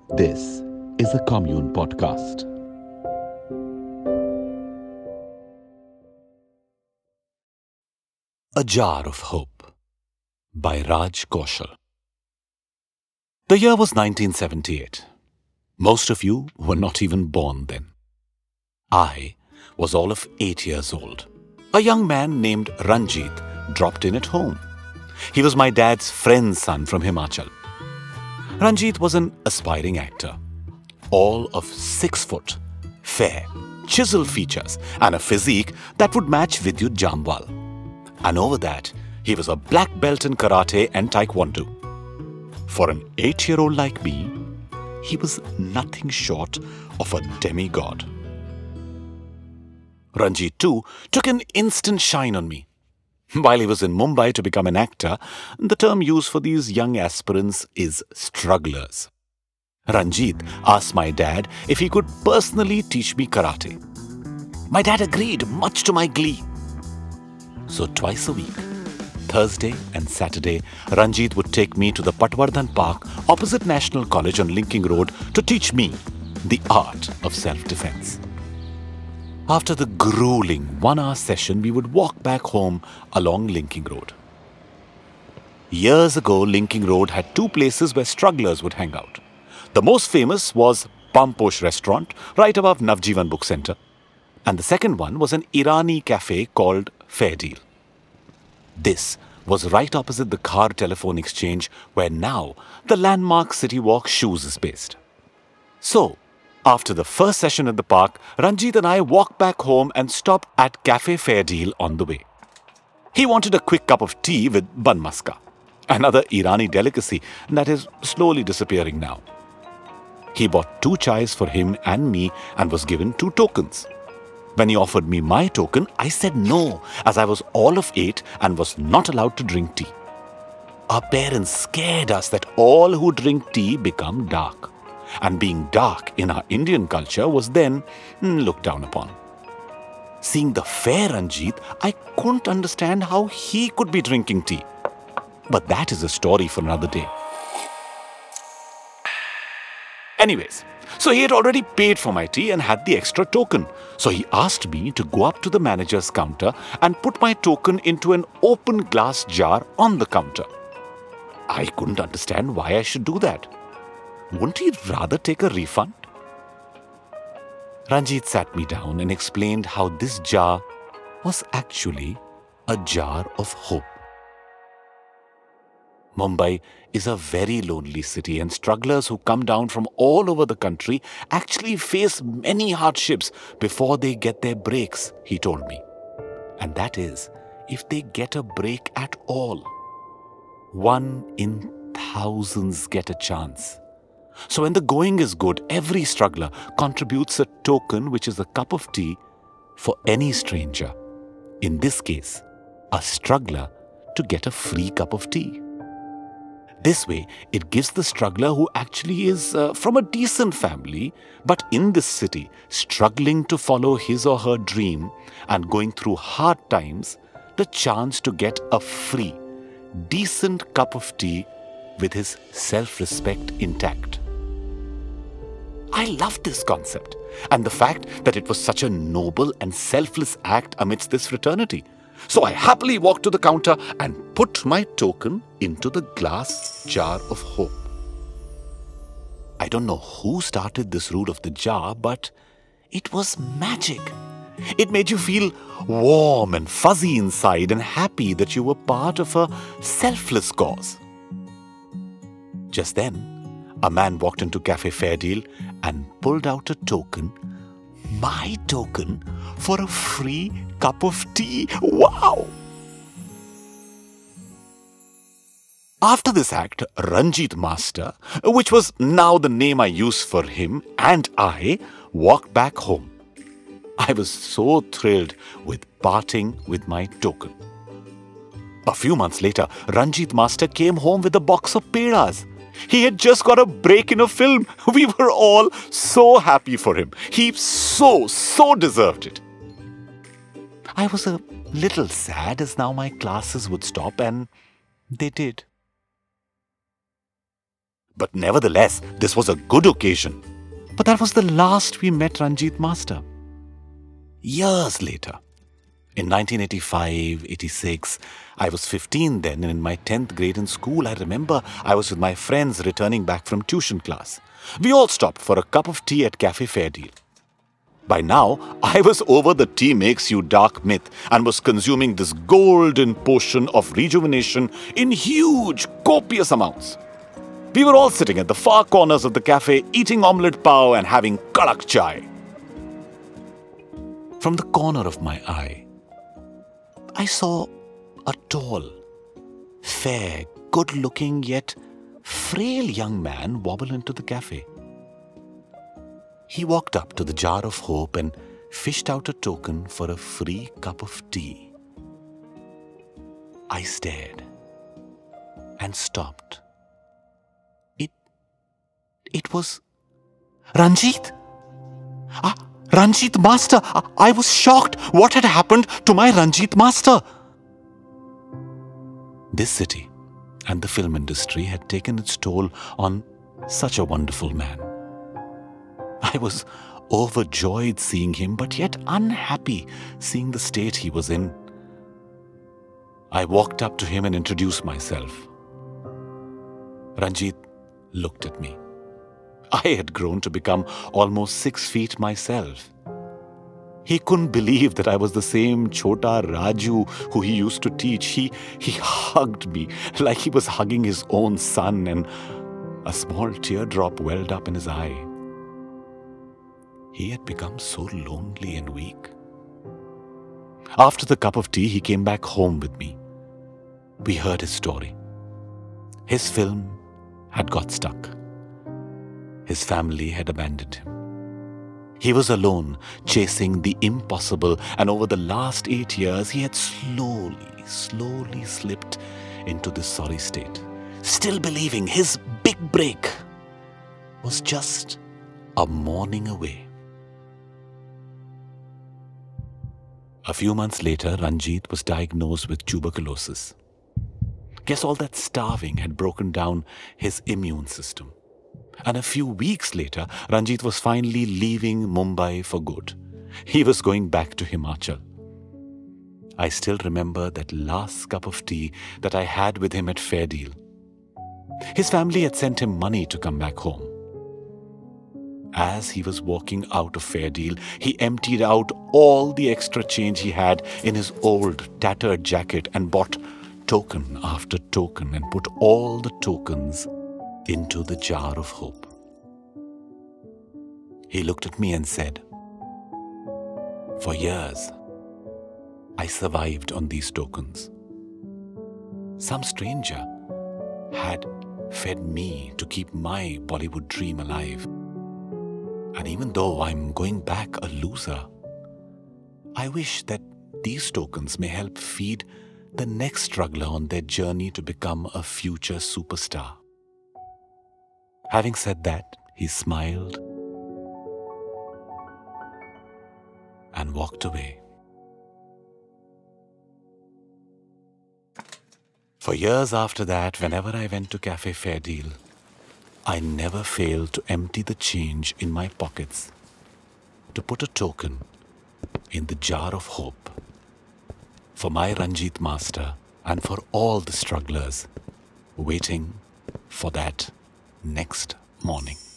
This is a Commune Podcast. A Jar of Hope by Raj Kaushal. The year was 1978. Most of you were not even born then. I was all of 8 years old. A young man named Ranjit dropped in at home. He was my dad's friend's son from Himachal. Ranjit was an aspiring actor, all of 6 foot, fair, chiseled features and a physique that would match Vidyut Jamwal. And over that, he was a black belt in karate and taekwondo. For an 8-year-old like me, he was nothing short of a demigod. Ranjit too took an instant shine on me. While he was in Mumbai to become an actor, the term used for these young aspirants is strugglers. Ranjit asked my dad if he could personally teach me karate. My dad agreed, much to my glee. So twice a week, Thursday and Saturday, Ranjit would take me to the Patwardhan Park opposite National College on Linking Road to teach me the art of self-defense. After the grueling 1-hour session, we would walk back home along Linking Road. Years ago, Linking Road had 2 places where strugglers would hang out. The most famous was Pamposh Restaurant, right above Navjeevan Book Centre. And the second one was an Irani cafe called Fair Deal. This was right opposite the Khar Telephone Exchange, where now the landmark City Walk Shoes is based. So, after the first session at the park, Ranjit and I walked back home and stopped at Cafe Fair Deal on the way. He wanted a quick cup of tea with bun maska, another Irani delicacy that is slowly disappearing now. He bought 2 chais for him and me and was given 2 tokens. When he offered me my token, I said no, as I was all of 8 and was not allowed to drink tea. Our parents scared us that all who drink tea become dark. And being dark in our Indian culture was then looked down upon. Seeing the fair Ranjit, I couldn't understand how he could be drinking tea. But that is a story for another day. Anyways, so he had already paid for my tea and had the extra token. So he asked me to go up to the manager's counter and put my token into an open glass jar on the counter. I couldn't understand why I should do that. Wouldn't he rather take a refund? Ranjit sat me down and explained how this jar was actually a jar of hope. Mumbai is a very lonely city, and strugglers who come down from all over the country actually face many hardships before they get their breaks, he told me. And that is, if they get a break at all. 1 in thousands get a chance. So when the going is good, every struggler contributes a token, which is a cup of tea, for any stranger. In this case, a struggler to get a free cup of tea. This way, it gives the struggler who actually is from a decent family, but in this city, struggling to follow his or her dream and going through hard times, the chance to get a free, decent cup of tea with his self-respect intact. I loved this concept and the fact that it was such a noble and selfless act amidst this fraternity. So I happily walked to the counter and put my token into the glass jar of hope. I don't know who started this rule of the jar, but it was magic. It made you feel warm and fuzzy inside and happy that you were part of a selfless cause. Just then, a man walked into Cafe Fair Deal and pulled out a token, my token, for a free cup of tea. Wow! After this act, Ranjit Master, which was now the name I used for him, and I walked back home. I was so thrilled with parting with my token. A few months later, Ranjit Master came home with a box of pedas. He had just got a break in a film. We were all so happy for him. He so deserved it. I was a little sad as now my classes would stop, and they did. But nevertheless, this was a good occasion. But that was the last we met Ranjit Master. Years later, in 1985-86, I was 15 then, and in my 10th grade in school, I remember I was with my friends returning back from tuition class. We all stopped for a cup of tea at Cafe Fairdeal. By now, I was over the tea makes you dark myth and was consuming this golden potion of rejuvenation in huge, copious amounts. We were all sitting at the far corners of the cafe eating omelette pav and having kadak chai. From the corner of my eye, I saw a tall, fair, good-looking yet frail young man wobble into the cafe. He walked up to the jar of hope and fished out a token for a free cup of tea. I stared and stopped. It was Ranjit. Ranjit Master. I was shocked. What had happened to my Ranjit Master? This city and the film industry had taken its toll on such a wonderful man. I was overjoyed seeing him, but yet unhappy seeing the state he was in. I walked up to him and introduced myself. Ranjit looked at me. I had grown to become almost 6 feet myself. He couldn't believe that I was the same Chota Raju who he used to teach. He hugged me like he was hugging his own son, and a small teardrop welled up in his eye. He had become so lonely and weak. After the cup of tea, he came back home with me. We heard his story. His film had got stuck. His family had abandoned him. He was alone, chasing the impossible, and over the last 8 years, he had slowly slipped into this sorry state, still believing his big break was just a morning away. A few months later, Ranjit was diagnosed with tuberculosis. Guess all that starving had broken down his immune system. And a few weeks later, Ranjit was finally leaving Mumbai for good. He was going back to Himachal. I still remember that last cup of tea that I had with him at Fairdeal. His family had sent him money to come back home. As he was walking out of Fairdeal, he emptied out all the extra change he had in his old tattered jacket and bought token after token and put all the tokens into the jar of hope. He looked at me and said, "For years, I survived on these tokens. Some stranger had fed me to keep my Bollywood dream alive. And even though I'm going back a loser, I wish that these tokens may help feed the next struggler on their journey to become a future superstar." Having said that, he smiled and walked away. For years after that, whenever I went to Cafe Fairdeal, I never failed to empty the change in my pockets to put a token in the jar of hope for my Ranjit Master and for all the strugglers waiting for that next morning.